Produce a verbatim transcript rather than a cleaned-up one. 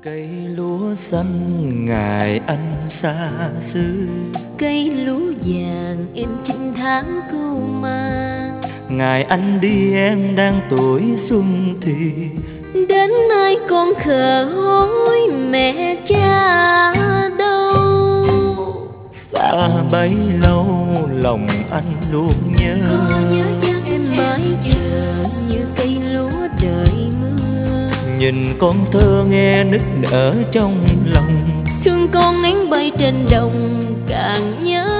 Cây lúa xanh ngày anh xa xứ, cây lúa vàng em chinh tháng cưu mang. ngày anh đi em đang tuổi xuân thì đến nay con khờ hối mẹ cha đâu. xa bấy lâu lòng anh luôn nhớ, Có nhớ chăng em mãi chờ như cây lúa đợi mưa. nhìn con thơ nghe nức nở trong lòng, Thương con én bay trên đồng càng nhớ